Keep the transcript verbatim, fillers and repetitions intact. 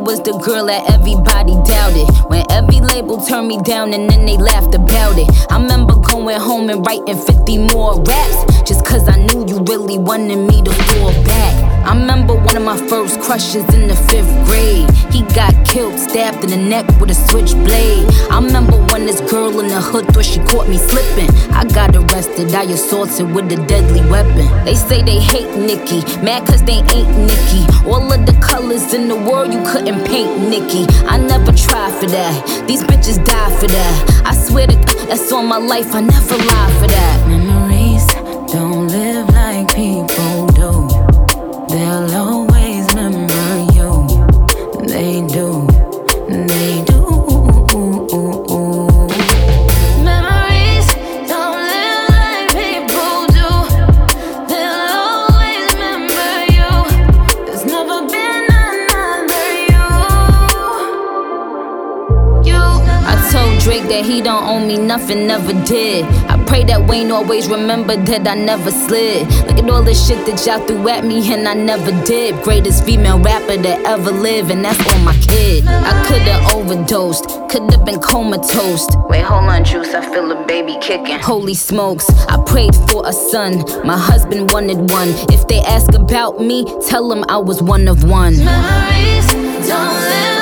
was the girl that everybody doubted. When every label turned me down and then they laughed about it. I remember going home and writing fifty more raps, just cause I knew you really wanted me to fall back. I remember one of my first crushes in the fifth grade. He got killed, stabbed in the neck with a switchblade. I remember when this girl in the hood thought she caught me slipping. I got arrested, I assaulted with a deadly weapon. They say they hate Nicki, mad cause they ain't Nicki. All of the colors in the world you couldn't paint Nicki. I never tried for that, these bitches die for that. I swear to God, that's all my life, I never lied for that. Memories don't live like people do. They'll always remember you. They do, they do. Memories don't live like people do. They'll always remember you. There's never been another you. You. I told Drake that he don't owe me nothing, never did. I pray that Wayne always remember that I never slid. Look at all the shit that y'all threw at me and I never did. Greatest female rapper that ever lived, and that's on my kid. I could've overdosed, could've been comatose. Wait, hold on, Juice, I feel a baby kicking. Holy smokes, I prayed for a son, my husband wanted one. If they ask about me, tell them I was one of one. Memories don't live